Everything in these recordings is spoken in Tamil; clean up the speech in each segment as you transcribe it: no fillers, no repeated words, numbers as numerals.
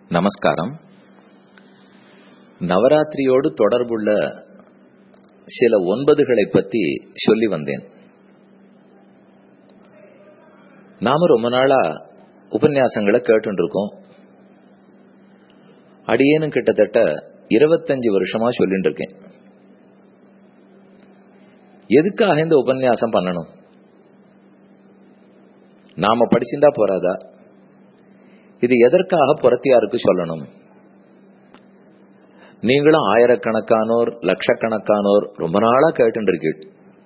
நமஸ்காரம். நவராத்திரியோடு தொடர்புள்ள சில 9களை பற்றி சொல்லி வந்தேன். நாம ரொம்ப நாளா உபன்யாசங்களை கேட்டு இருக்கோம். அடியேனும் கிட்டத்தட்ட 25 வருஷமா சொல்லிட்டு இருக்கேன். எதுக்காக இந்த உபன்யாசம் பண்ணணும்? நாம படிச்சிருந்தா போறாதா? இது எதற்காக புறத்தியாருக்கு சொல்லணும்? நீங்களும் ஆயிரக்கணக்கானோர் லட்சக்கணக்கானோர் ரொம்ப நாளா கேட்டு இருக்கீங்க.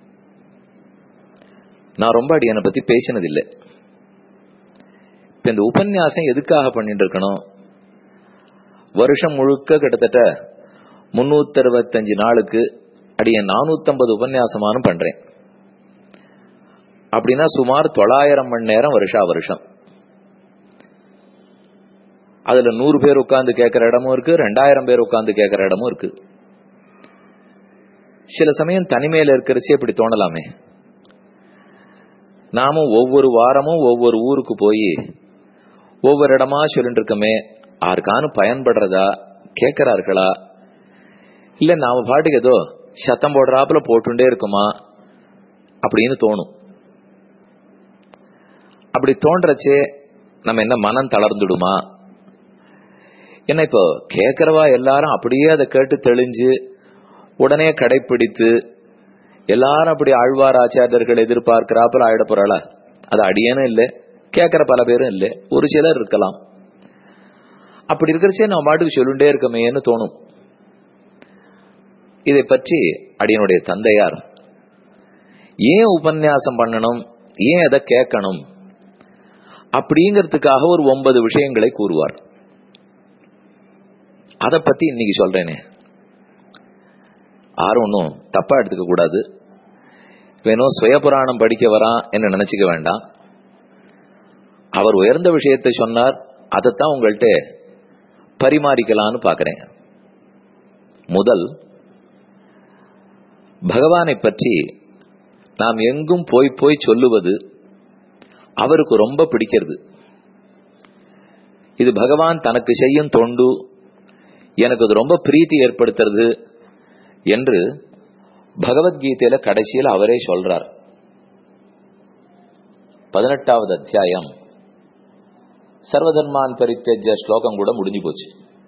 நான் ரொம்ப அடியனை பத்தி பேசினதில்லை. இப்ப இந்த உபன்யாசம் எதுக்காக பண்ணிட்டு இருக்கணும்? வருஷம் முழுக்க கிட்டத்தட்ட 365 நாளுக்கு அடியன் 450 உபன்யாசமானும் பண்றேன். அப்படின்னா சுமார் 900 மணி நேரம் வருஷம். அதுல 100 பேர் உட்கார்ந்து கேட்கிற இடமும் இருக்கு, 2000 பேர் உட்கார்ந்து கேட்கிற இடமும் இருக்கு. சில சமயம் தனிமையில இருக்கிறச்சே இப்படி தோணலாமே, நாமும் ஒவ்வொரு வாரமும் ஒவ்வொரு ஊருக்கு போய் ஒவ்வொரு இடமா சொல்லிட்டு இருக்கமே, யாருக்கானு பயன்படுறதா, கேட்கிறார்களா, இல்ல நாம பாட்டுக்கு ஏதோ சத்தம் போடுறாப்புல போட்டுட்டே இருக்குமா அப்படின்னு தோணும். அப்படி தோன்றச்சே நம்ம என்ன மனம் தளர்ந்துடுமா? என்ன இப்போ கேட்கிறவா எல்லாரும் அப்படியே அதை கேட்டு தெளிஞ்சு உடனே கடைப்பிடித்து எல்லாரும் அப்படி ஆழ்வார் ஆச்சாரியர்கள் எதிர்பார்க்கிறாப்புல ஆயிட போறாளா? அது அடியேனும் இல்லை, கேட்கிற பல பேரும் இல்லை, ஒரு சிலர் இருக்கலாம். அப்படி இருக்கிறச்சே நம்ம பாட்டுக்கு சொல்லிட்டே இருக்கமேன்னு தோணும். இதை பற்றி அடியனுடைய தந்தையார் ஏன் உபன்யாசம் பண்ணணும், ஏன் அதை கேட்கணும் அப்படிங்கிறதுக்காக ஒரு 9 விஷயங்களை கூறுவார். அதை பத்தி இன்னைக்கு சொல்றேனே. யாரும் ஒன்னும் தப்பா எடுத்துக்க கூடாது. வேணும் சுயபுராணம் படிக்க வரான் என்ன நினைச்சுக்க வேண்டாம். அவர் உயர்ந்த விஷயத்தை சொன்னார், அதைத்தான் உங்கள்கிட்ட பரிமாறிக்கலான்னு பாக்கிறேன். முதல், பகவானை பற்றி நாம் எங்கும் போய் சொல்லுவது அவருக்கு ரொம்ப பிடிக்கிறது. இது பகவான் தனக்கு செய்யும் தொண்டு, எனக்கு அது ரொம்ப பிரீத்தி ஏற்படுத்துறது என்று பகவத்கீதையில கடைசியில் அவரே சொல்றார். 18வது அத்தியாயம் சர்வதர்மான் பரித்யஜ்ய ஸ்லோகம் கூட முடிஞ்சு போச்சு.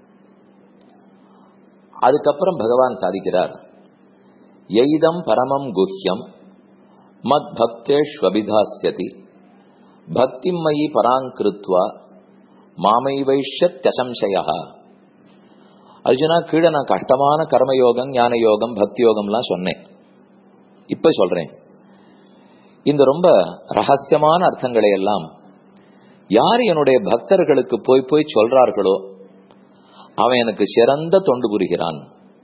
அதுக்கப்புறம் பகவான் சாதிக்கிறார், எய்தம் பரமம் குஹ்யம் மத் பக்தேஷ்வபிதாஸ்யதி பக்திமயி பராங்கிருத்வா மாமைவைஷ்யத்யசம்சயः. அர்ஜுனா, கீழே நான் கஷ்டமான கர்மயோகம், ஞான யோகம், பக்தி யோகம்லாம் சொன்னேன். இப்ப சொல்றேன், இந்த ரொம்ப ரகசியமான அர்த்தங்களை எல்லாம் யார் என்னுடைய பக்தர்களுக்கு போய் சொல்றார்களோ அவன் எனக்கு சிறந்த தொண்டு புரிகிறான்,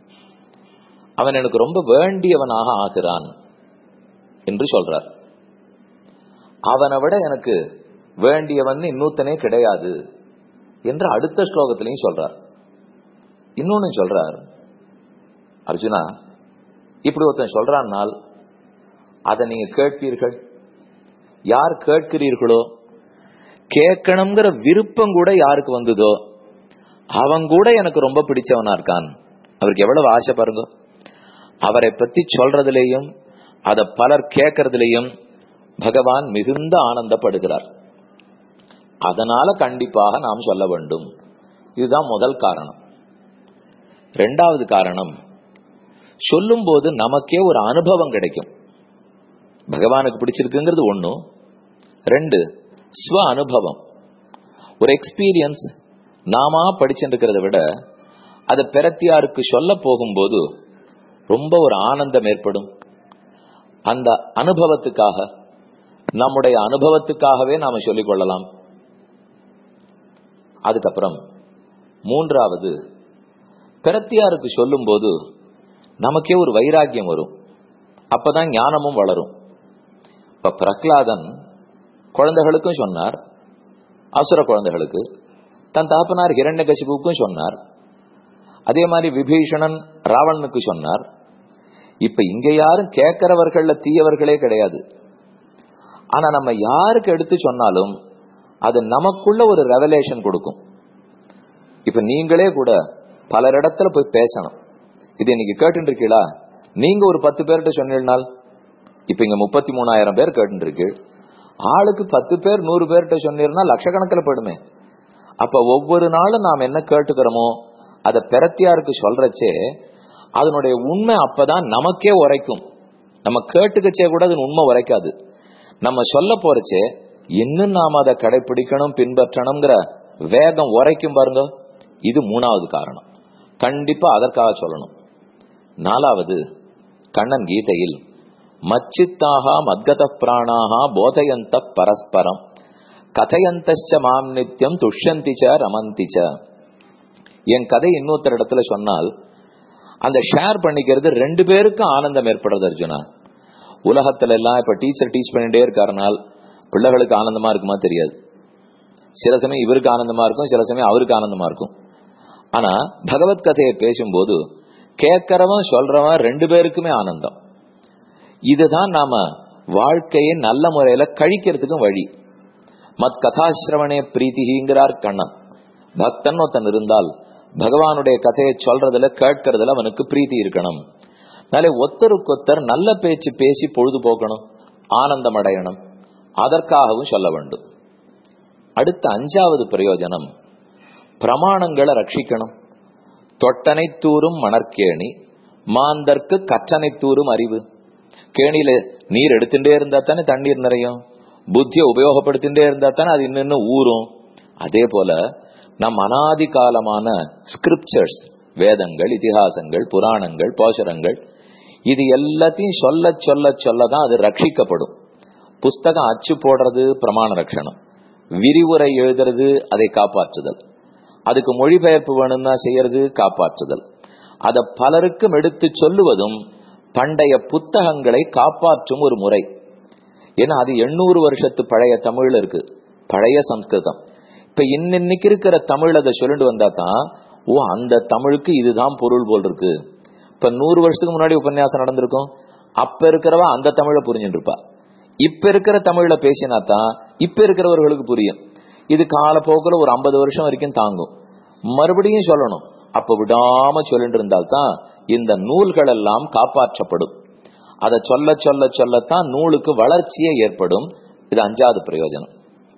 அவன் எனக்கு ரொம்ப வேண்டியவனாக ஆகிறான் என்று சொல்றார். அவனை விட எனக்கு வேண்டியவன் இன்னொருத்தனே கிடையாது என்று அடுத்த ஸ்லோகத்திலையும் சொல்றார். இன்னொன்னு சொல்றார், அர்ஜுனா, இப்படி ஒருத்தன் சொல்றான்னால் அதை நீங்க கேட்பீர்கள். யார் கேட்கிறீர்களோ, கேட்கணுங்கிற விருப்பம் கூட யாருக்கு வந்ததோ அவன் கூட எனக்கு ரொம்ப பிடிச்சவனா இருக்கான். அவருக்கு எவ்வளவு ஆசை பாருங்க. அவரை பத்தி சொல்றதுலேயும் அதை பலர் கேட்கறதுலேயும் பகவான் மிகுந்த ஆனந்தப்படுகிறார். அதனால கண்டிப்பாக நாம் சொல்ல வேண்டும். இதுதான் முதல் காரணம். 2வது காரணம், சொல்லும் போது நமக்கே ஒரு அனுபவம் கிடைக்கும். பகவானுக்கு பிடிச்சிருக்குங்கிறது 1. 2, ஸ்வ அனுபவம், ஒரு எக்ஸ்பீரியன்ஸ். நாம படிச்சுருக்கிறத விட அதை பிரத்தியாருக்கு சொல்ல போகும்போது ரொம்ப ஒரு ஆனந்தம் ஏற்படும். அந்த அனுபவத்துக்காக, நம்முடைய அனுபவத்துக்காகவே நாம சொல்லிக் கொள்ளலாம். அதுக்கப்புறம் 3வது, பிரத்தியாருக்கு சொல்லும் போது நமக்கே ஒரு வைராக்கியம் வரும். அப்பதான் ஞானமும் வளரும். இப்ப பிரகலாதன் குழந்தைகளுக்கும் சொன்னார், அசுர குழந்தைகளுக்கு, தன் தகப்பனார் ஹிரண்யகசிபுவுக்கும் சொன்னார், அதே மாதிரி விபீஷணன் ராவணனுக்கு சொன்னார். இப்ப இங்க யாரும் கேட்கிறவர்கள தீயவர்களே கிடையாது. ஆனா நம்ம யாருக்கு எடுத்து சொன்னாலும் அது நமக்குள்ள ஒரு ரெவலேஷன் கொடுக்கும். இப்ப நீங்களே கூட பலரிடத்துல போய் பேசணும். இது இன்னைக்கு கேட்டு இருக்கீங்களா? நீங்க ஒரு 10 பேர்கிட்ட சொன்னால், இப்ப இங்க 33,000 பேர் கேட்டு இருக்கு, ஆளுக்கு 10 பேர் 100 பேர்கிட்ட சொன்னீர்னா லட்சக்கணக்கில் போயிடுமே. அப்ப ஒவ்வொரு நாளும் நாம் என்ன கேட்டுக்கிறோமோ அதை பெறத்தியாருக்கு சொல்றச்சே அதனுடைய உண்மை அப்பதான் நமக்கே உரைக்கும். நம்ம கேட்டுக்கச்சே கூட அது உண்மை உரைக்காது. நம்ம சொல்ல போறச்சே இன்னும் நாம அதை கடைபிடிக்கணும், பின்பற்றணுங்கிற வேகம் உரைக்கும் பாருங்க. இது 3வது காரணம். கண்டிப்பா அதற்காக சொல்லணும். 4வது, கண்ணன் கீதையில் மச்சித்தாக மத்கத பிராணாக போதயந்த பரஸ்பரம் கதையந்தச்ச மாம் நித்தியம் துஷ்யந்திச்ச ரமந்திச்ச. என் கதை இன்னொருத்தர் இடத்துல சொன்னால் அந்த ஷேர் பண்ணிக்கிறது 2 பேருக்கும் ஆனந்தம் ஏற்படுறது. அர்ஜுனா, உலகத்துல எல்லாம் இப்ப டீச்சர் டீச் பண்ணிட்டே இருக்காருனால் பிள்ளைகளுக்கு ஆனந்தமா இருக்குமா தெரியாது. சில சமயம் இவருக்கு ஆனந்தமா இருக்கும், சில சமயம் அவருக்கு ஆனந்தமா இருக்கும். ஆனா பகவத்கதையை பேசும்போது கேட்கறவன் சொல்றவன் 2 பேருக்குமே ஆனந்தம். இதுதான் நாம வாழ்க்கையை நல்ல முறையில கழிக்கிறதுக்கும் வழி. மத் கதாசிரவணே பிரீத்திங்கிறார் கண்ணன். பக்தன் ஒருத்தன் இருந்தால் பகவானுடைய கதையை சொல்றதுல கேட்கறதுல அவனுக்கு பிரீத்தி இருக்கணும். நாளை ஒத்தருக்கொத்தர் நல்ல பேச்சு பேசி பொழுது போக்கணும், ஆனந்தம் அடையணும். அதற்காகவும் சொல்ல வேண்டும். அடுத்த 5வது பிரயோஜனம், பிரமாணங்களை ரட்சிக்கணும். தொட்டனை தூரும் மணற்கேணி மாந்தர்க்கு கற்றனை தூரும் அறிவு. கேணியில நீர் எடுத்துட்டே இருந்தா தானே தண்ணீர் நிறையும். புத்தியை உபயோகப்படுத்திட்டே இருந்தா தானே அது இன்னும் ஊறும். அதே போல நம் அனாதி காலமான ஸ்கிரிப்சர்ஸ், வேதங்கள், இதிகாசங்கள், புராணங்கள், போஷரங்கள், இது எல்லாத்தையும் சொல்ல சொல்ல சொல்லதான் அது ரட்சிக்கப்படும். புஸ்தகம் அச்சு போடுறது பிரமாண ரட்சணம், விரிவுரை எழுதுறது அதை காப்பாற்றுதல், அதுக்கு மொழிபெயர்ப்பு வேணும்னா செய்யறது காப்பாற்றுதல், அதை பலருக்கும் எடுத்து சொல்லுவதும் பண்டைய புத்தகங்களை காப்பாற்றும் ஒரு முறை. ஏன்னா அது 800 வருஷத்து பழைய தமிழ் இருக்கு, பழைய சம்ஸ்கிருதம். இப்ப இன்னைக்கு இருக்கிற தமிழ் அதை சொல்லிட்டு வந்தா தான் ஓ அந்த தமிழுக்கு இதுதான் பொருள் போல் இருக்கு. இப்ப 100 வருஷத்துக்கு முன்னாடி உபன்யாசம் நடந்திருக்கும், அப்ப இருக்கிறவா அந்த தமிழை புரிஞ்சுட்டு இருப்பா. இப்ப இருக்கிற தமிழ்ல பேசினா தான் இப்ப இருக்கிறவர்களுக்கு புரியும். இது காலப்போக்கில் ஒரு 50 வருஷம் வரைக்கும் தாங்கும். மறுபடியும் சொல்லணும், அப்ப விடாம சொல்லிட்டு இருந்தால்தான் இந்த நூல்கள் எல்லாம் காப்பாற்றப்படும். அதை சொல்ல சொல்ல சொல்லத்தான் நூலுக்கு வளர்ச்சியே ஏற்படும். இது 5வது பிரயோஜனம்.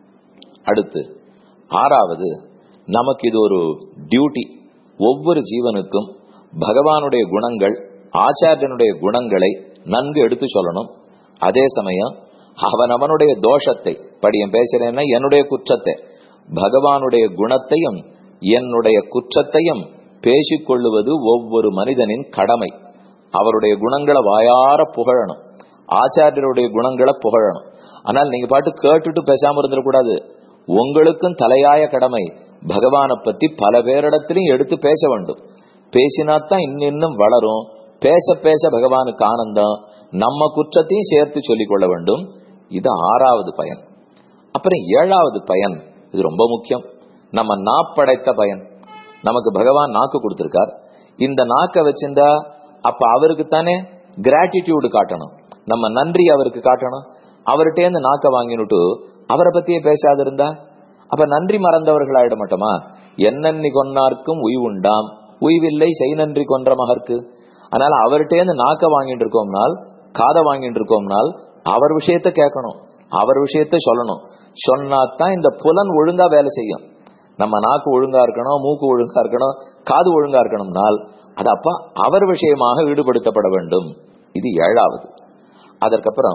அடுத்து 6வது, நமக்கு இது ஒரு டியூட்டி. ஒவ்வொரு ஜீவனுக்கும் பகவானுடைய குணங்கள், ஆச்சாரியனுடைய குணங்களை நன்கு எடுத்து சொல்லணும். அதே சமயம் அவனுடைய தோஷத்தை, படியம் பேசுறேன்னா என்னுடைய குற்றத்தை, பகவானுடைய குணத்தையும் என்னுடைய குற்றத்தையும் பேசிக்கொள்ளுவது ஒவ்வொரு மனிதனின் கடமை. அவருடைய குணங்களை வாயார புகழணும், ஆச்சாரியருடைய குணங்களை புகழணும். ஆனால் நீங்க பாட்டு கேட்டுட்டு பேசாம இருந்துடக்கூடாது. உங்களுக்கும் தலையாய கடமை பகவானை பத்தி பல பேரிடத்திலையும் எடுத்து பேச வேண்டும். பேசினாத்தான் இன்னும் வளரும். பேச பேச பகவானுக்கு ஆனந்தம். நம்ம குற்றத்தையும் சேர்த்து சொல்லிக் கொள்ள வேண்டும். இது 6வது பயன். அப்புறம் 7வது பயன், இது ரொம்ப முக்கியம். நம்ம நாப்படைத்த பயன். நமக்கு பகவான் நாக்கு கொடுத்திருக்கார். இந்த நாக்கை வச்சிருந்தா அப்ப அவருக்கு தானே கிராட்டிடியூடு காட்டணும், நம்ம நன்றி அவருக்கு காட்டணும். அவர்கிட்ட இருந்து நாக்க வாங்கினுட்டு அவரை பத்தியே பேசாது இருந்தா அப்ப நன்றி மறந்தவர்கள் ஆயிட மாட்டோமா? என்னன்னி கொன்னார்க்கும் உய்வுண்டாம், உய்வில்லை செய் நன்றி கொன்ற மகற்கு. அதனால அவர்கிட்ட இருந்து நாக்க வாங்கிட்டு இருக்கோம்னால், காதை வாங்கிட்டு இருக்கோம்னால் அவர் விஷயத்த கேட்கணும், அவர் விஷயத்த சொல்லணும். சொன்னாதான் இந்த புலன் ஒழுங்கா வேலை செய்யும். நம்ம நாக்கு ஒழுங்கா இருக்கணும், மூக்கு ஒழுங்கா இருக்கணும், காது ஒழுங்கா இருக்கணும்னால் அது அப்ப அவர் விஷயமாக ஈடுபடுத்தப்பட வேண்டும். இது 7வது. அதற்கப்புறம்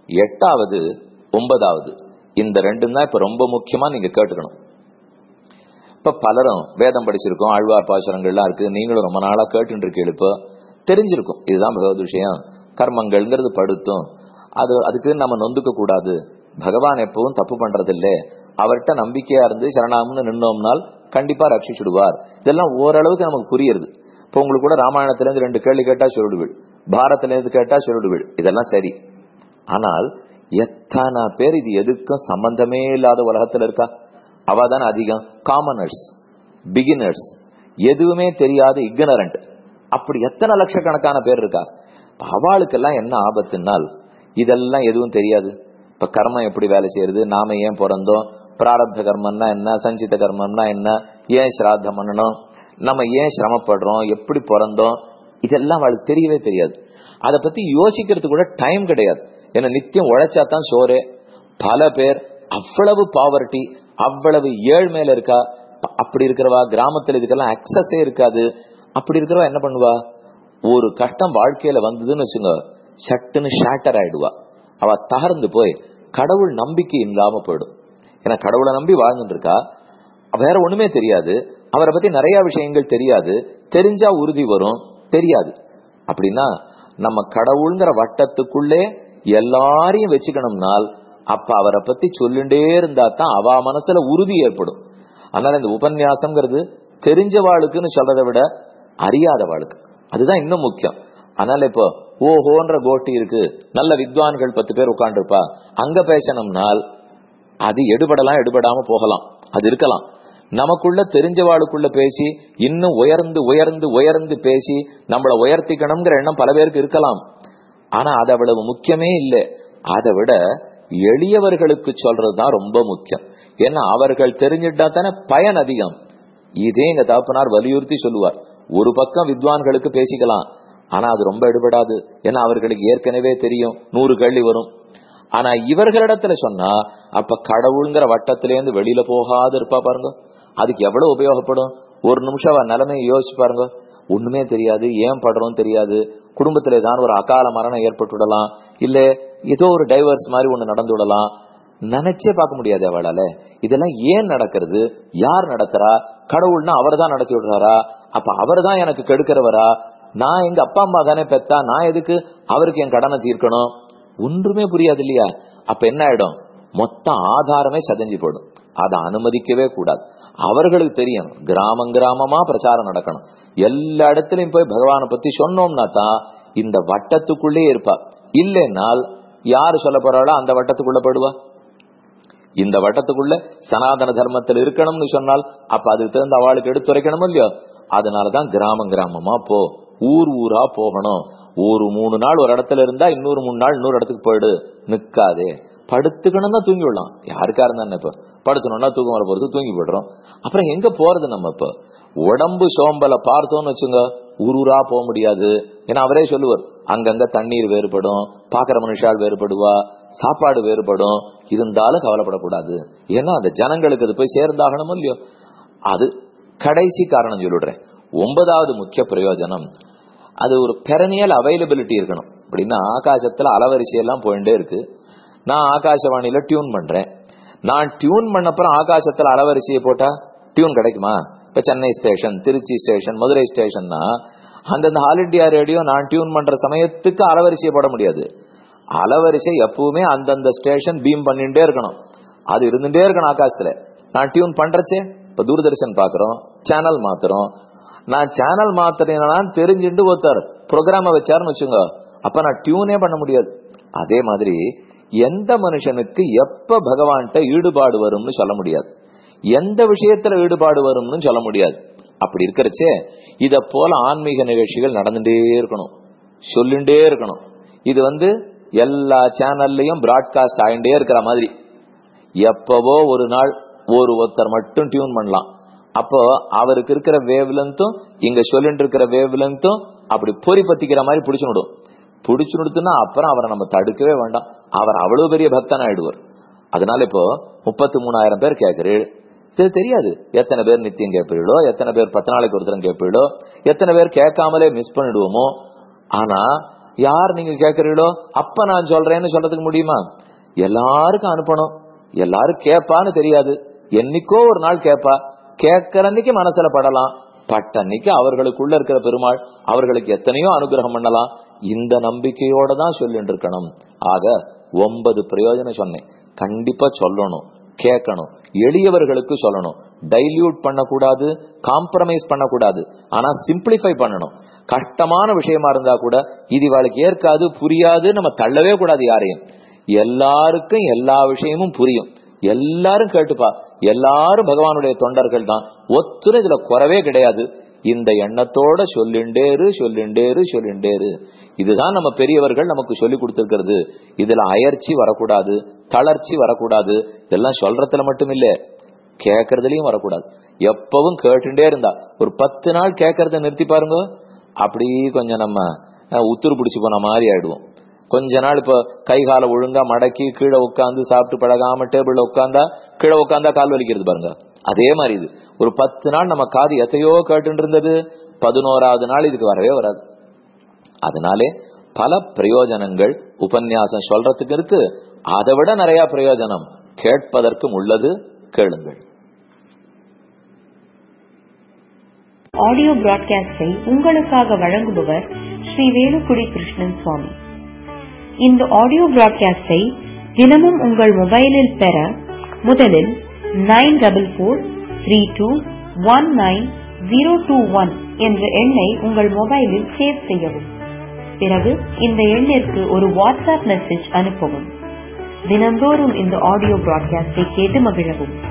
8வது 9வது, இந்த 2 தான் இப்ப ரொம்ப முக்கியமா நீங்க கேட்டுக்கணும். இப்ப பலரும் வேதம் படிச்சிருக்கோம், ஆழ்வார் பாசுரங்கள்லாம் இருக்கு, நீங்களும் ரொம்ப நாளா கேட்டு இருக்கீங்க. இப்போ தெரிஞ்சிருக்கும் இதுதான் பகவத் விஷயம், கர்மங்கள்ங்கிறது படுத்தும். அதுக்கு நம்ம நொந்துக்க கூடாது. பகவான் எப்பவும் தப்பு பண்றது இல்லை. அவர்கிட்ட நம்பிக்கையா இருந்து சரணாம்னு நின்னோம்னால் கண்டிப்பா ரட்சிச்சுடுவார். இதெல்லாம் ஓரளவுக்கு நமக்கு புரியுது. இப்ப உங்களுக்கு கூட ராமாயணத்துல இருந்து 2 கேள்வி கேட்டா சொல்லிடுவீள், பாரதத்துல இருந்து கேட்டா சொல்லிடுவீள், இதெல்லாம் சரி. ஆனால் எத்தனை பேர் இது எதுக்கும் சம்பந்தமே இல்லாத உலகத்துல இருக்கா? அவதான் அதிகம். காமனர்ஸ், பிகினர்ஸ், எதுவுமே தெரியாத இக்னரண்ட், அப்படி எத்தனை லட்சக்கணக்கான பேர் இருக்கா? அவளுக்கெல்லாம் என்ன ஆபத்துனால் இதெல்லாம் எதுவும் தெரியாது. இப்ப கர்மம் எப்படி வேலை செய்யறது, நாம ஏன் பிறந்தோம், பிராரப்த கர்மம்னா என்ன, சஞ்சித கர்மம்னா என்ன, ஏன் சிராத்தம் பண்ணணும், நம்ம ஏன் சிரமப்படுறோம், எப்படி பிறந்தோம், இதெல்லாம் அவளுக்கு தெரியவே தெரியாது. அதை பத்தி யோசிக்கிறதுக்கு கூட டைம் கிடையாது. ஏன்னா நித்தியம் உழைச்சாதான் சோறு. பல பேர் அவ்வளவு பாவர்ட்டி, அவ்வளவு ஏழ்மையில இருக்கா. அப்படி இருக்கிறவா கிராமத்துல இதுக்கெல்லாம் அக்சஸே இருக்காது. அப்படி இருக்கிறவா என்ன பண்ணுவா, ஒரு கஷ்டம் வாழ்க்கையில வந்ததுன்னு வச்சுங்க, சட்டுன்னு ஷேட்டர் ஆயிடுவா. அவ தகர்ந்து போய் கடவுள் நம்பிக்கை இல்லாம போயிடும். ஏன்னா கடவுளை நம்பி வாழ்ந்துட்டு இருக்கா, வேற ஒண்ணுமே தெரியாது, அவரை பத்தி நிறைய விஷயங்கள் தெரியாது, தெரிஞ்சா உறுதி வரும், தெரியாது. அப்படின்னா நம்ம கடவுள்ங்கிற வட்டத்துக்குள்ளே எல்லாரையும் வச்சுக்கணும்னால் அப்ப அவரை பத்தி சொல்லிண்டே இருந்தா தான் அவ மனசுல உறுதி ஏற்படும். அதனால இந்த உபன்யாசம்ங்கிறது தெரிஞ்சவாளுக்குன்னு சொல்றதை விட அறியாதவாளுக்கு அதுதான் இன்னும் முக்கியம். அதனால இப்போ ஓஹோன்ற கோட்டி இருக்கு, நல்ல வித்வான்கள் 10 பேர் உட்கார்ந்து இருப்பா, அங்க பேசணும்னால் அது எடுபடலாம், எடுபடாம போகலாம், அது இருக்கலாம். நமக்குள்ள தெரிஞ்சவாளுக்குள்ள பேசி இன்னும் உயர்ந்து உயர்ந்து உயர்ந்து பேசி நம்மளை உயர்த்திக்கணுங்கிற எண்ணம் பல பேருக்கு இருக்கலாம். ஆனா அது அவ்வளவு முக்கியமே இல்லை. அதை விட எளியவர்களுக்கு சொல்றதுதான் ரொம்ப முக்கியம். ஏன்னா அவர்கள் தெரிஞ்சிட்டா தானே பயன் அதிகம். இதே எங்க தகப்பனார் வலியுறுத்தி சொல்லுவார், ஒரு பக்கம் வித்வான்களுக்கு பேசிக்கலாம், ஆனா அது ரொம்ப எடுபடாது. ஏன்னா அவர்களுக்கு ஏற்கனவே தெரியும், 100 கேள்வி வரும். ஆனா இவர்களிடத்துல சொன்னா அப்ப கடவுள்ங்கிற வட்டத்திலேருந்து வெளியில போகாது இருப்பா பாருங்க, அதுக்கு எவ்வளவு உபயோகப்படும். ஒரு நிமிஷம் நிலைமையை யோசிச்சு பாருங்க. ஒண்ணுமே தெரியாது, ஏன் படுறோம் தெரியாது, குடும்பத்துல ஏதாவது ஒரு அகால மரணம் ஏற்பட்டு விடலாம், இல்ல ஏதோ ஒரு டைவர்ஸ் மாதிரி ஒண்ணு நடந்து விடலாம், நினைச்சே பார்க்க முடியாது அவளால. இதெல்லாம் ஏன் நடக்கிறது, யார் நடத்துறா, கடவுள்னா அவர் தான் நடத்தி விடுறாரா, அப்ப அவர் தான் எனக்கு கெடுக்கிறவரா, நான் எங்க அப்பா அம்மா தானே பெத்தா, நான் எதுக்கு அவருக்கு என் கடனை தீர்க்கணும், ஒன்றுமே புரியாது இல்லையா. அப்ப என்ன ஆயிடும், மொத்த ஆதாரமே சதஞ்சு போடும். அதை அனுமதிக்கவே கூடாது. அவர்களுக்கு தெரியும், கிராமம் கிராமமா பிரச்சாரம் நடக்கணும், எல்லா இடத்துலயும் போய் பகவானை பத்தி சொன்னோம்னா தான் இந்த வட்டத்துக்குள்ளே இருப்பா. இல்லைன்னால் யாரு சொல்ல போறாளோ அந்த வட்டத்துக்குள்ள படுவா. இந்த வட்டத்துக்குள்ள சனாதன தர்மத்தில் இருக்கணும்னு சொன்னால் அப்ப அதுக்கு தகுந்த அவளுக்கு எடுத்துரைக்கணும் இல்லையோ. அதனாலதான் கிராமம் கிராமமா போ, ஊர் ஊரா போகணும். ஒரு 3 நாள் ஒரு இடத்துல இருந்தா இன்னொரு 3 நாள் இன்னொரு இடத்துக்கு போயிடு, நிக்காதே. படுத்துக்கணும்னா தூங்கி விடலாம், யாருக்கா இருந்தா இப்ப படுத்தணும்னா தூக்கம் வர போறது, தூங்கி போடுறோம். அப்புறம் எங்க போறது, நம்ம இப்ப உடம்பு சோம்பலை பார்த்தோம்னு வச்சுங்க ஊர் ஊரா போக முடியாது. ஏன்னா அவரே சொல்லுவார், அங்கங்க தண்ணீர் வேறுபடும், பாக்குற மனுஷால் வேறுபடுவா, சாப்பாடு வேறுபடும், இருந்தாலும் கவலைப்படக்கூடாது. ஏன்னா அந்த ஜனங்களுக்கு அது போய் சேர்ந்தாகணும் இல்லையோ. அது கடைசி காரணம் சொல்லிடுறேன். 9வது முக்கிய பிரயோஜனம், அது ஒரு பெரனியல் அவைலபிலிட்டி இருக்கணும். அப்படின்னா ஆகாசத்துல அலவரிசையெல்லாம் போயிட்டே இருக்கு, நான் ஆகாசவாணியில டியூன் பண்றேன், நான் டியூன் பண்ணப்புறம் ஆகாசத்துல அலவரிசையை போட்டா டியூன் கிடைக்குமா? இப்ப சென்னை ஸ்டேஷன், திருச்சி ஸ்டேஷன், மதுரை ஸ்டேஷன்னா அந்தந்த ஆல் இண்டியா ரேடியோ நான் டியூன் பண்ற சமயத்துக்கு அலவரிசையை போட முடியாது. அலவரிசை எப்பவுமே அந்தந்த ஸ்டேஷன் பீம் பண்ணிட்டே இருக்கணும், அது இருந்துட்டே இருக்கணும் ஆகாசத்துல. நான் டியூன் பண்றச்சே இப்ப தூர்தர்ஷன் பாக்குறோம், சேனல் மாத்துறோம், நான் சேனல் மாத்துறேன்னா தெரிஞ்சுட்டு ஒருத்தர் ப்ரோக்ராம வச்சாருன்னு வச்சுங்க, அப்ப நான் டியூனே பண்ண முடியாது. அதே மாதிரி எந்த மனுஷனுக்கு எப்ப பகவான்கிட்ட ஈடுபாடு வரும்னு சொல்ல முடியாது, எந்த விஷயத்துல ஈடுபாடு வரும்னு சொல்ல முடியாது. அப்படி இருக்கிறச்சே இத போல ஆன்மீக நிகழ்ச்சிகள் நடந்துட்டே இருக்கணும், சொல்லிண்டே இருக்கணும். இது எல்லா சேனல்லையும் பிராட்காஸ்ட் ஆகிண்டே இருக்கிற மாதிரி. எப்பவோ ஒரு நாள் ஒருத்தர் மட்டும் டியூன் பண்ணலாம், அப்போ அவருக்கு இருக்கிற வேவ் லென்த்தும் இங்க சொல்லிட்டு இருக்கிற வேவ் லென்த்தும் அப்படி பொறி பத்திக்கிற மாதிரி பிடிச்சுடும். பிடிச்சுடுத்துன்னா அப்புறம் அவரை நம்ம தடுக்கவே வேண்டாம், அவர் அவ்வளவு பெரிய பக்தன் ஆயிடுவார். அதனால இப்போ 33,000 பேர் கேட்கிறீள், இது தெரியாது எத்தனை பேர் நித்தியம் கேட்பீங்களோ, எத்தனை பேர் 10 நாளைக்கு ஒருத்தரம் கேட்பீங்களோ, எத்தனை பேர் கேட்காமலே மிஸ் பண்ணிடுவோமோ. ஆனா யார் நீங்க கேட்கறீங்களோ அப்ப நான் சொல்றேன்னு சொல்றதுக்கு முடியுமா? எல்லாருக்கும் அனுப்பணும், எல்லாரும் கேட்பான்னு தெரியாது, என்னைக்கோ ஒரு நாள் கேட்பா, கேட்கற அன்னைக்கு மனசுல படலாம், பட்ட அன்னைக்கு அவர்களுக்குள்ள இருக்கிற பெருமாள் அவர்களுக்கு எத்தனையோ அனுகிரகம் பண்ணலாம். இந்த நம்பிக்கையோட தான் சொல்லிட்டு இருக்கணும். ஆக 9 பிரயோஜனம் சொன்னேன், கண்டிப்பா சொல்லணும், கேட்கணும், எளியவர்களுக்கு சொல்லணும், டைல்யூட் பண்ணக்கூடாது, காம்ப்ரமைஸ் பண்ணக்கூடாது, ஆனா சிம்பிளிஃபை பண்ணணும். கஷ்டமான விஷயமா இருந்தா கூட இது இவளுக்கு ஏற்காது, புரியாது, நம்ம தள்ளவே கூடாது யாரையும். எல்லாருக்கும் எல்லா விஷயமும் புரியும், எல்லாரும் கேட்டுப்பா, எல்லாரும் பகவானுடைய தொண்டர்கள் தான், ஒத்துரை இதுல குறவே கிடையாது. இந்த எண்ணத்தோட சொல்லிண்டேரு சொல்லிண்டேரு சொல்லிண்டேரு. இதுதான் நம்ம பெரியவர்கள் நமக்கு சொல்லி கொடுத்திருக்கிறது. இதுல அயற்சி வரக்கூடாது, தளர்ச்சி வரக்கூடாது. இதெல்லாம் சொல்றதுல மட்டும் இல்ல, கேட்கறதுலயும் வரக்கூடாது. எப்பவும் கேட்டுட்டே இருந்தா ஒரு 10 நாள் கேட்கறத நிறுத்தி பாருங்க, அப்படி கொஞ்சம் நம்ம உத்துரு பிடிச்சு போன மாதிரி ஆயிடுவோம். கொஞ்ச நாள் இப்ப கை காலை ஒழுங்கா மடக்கி கீழே உட்காந்து சாப்பிட்டு பழகாம டேபிள்ல உட்காந்தா கீழே உட்காந்தா கால் வலிக்கிறது பாருங்க. அதே மாதிரி இது ஒரு 10 நாள் நம்ம காது எத்தையோ கேட்டு இருந்தது, 11வது நாள் இதுக்கு வரவே வராது. அதனாலே பல பிரயோஜனங்கள் உபன்யாசம் சொல்றதுக்கு இருக்கு. அதை விட நிறைய பிரயோஜனம் கேட்பதற்கும் உள்ளது. கேளுங்கள். ஆடியோ பிராட்காஸ்டை உங்களுக்காக வழங்குபவர் ஸ்ரீ வேலுக்குடி கிருஷ்ணன் சுவாமி. இந்த ஆடியோ பிராட்காஸ்டை தினமும் உங்கள் மொபைலில் பெற முதலில் 9443219021 என்ற எண்ணை உங்கள் மொபைலில் சேவ் செய்யவும். பிறகு இந்த எண்ணிற்கு ஒரு வாட்ஸ்அப் மெசேஜ் அனுப்பவும். தினந்தோறும் இந்த ஆடியோ பிராட்காஸ்டை கேட்டு மகிழவும்.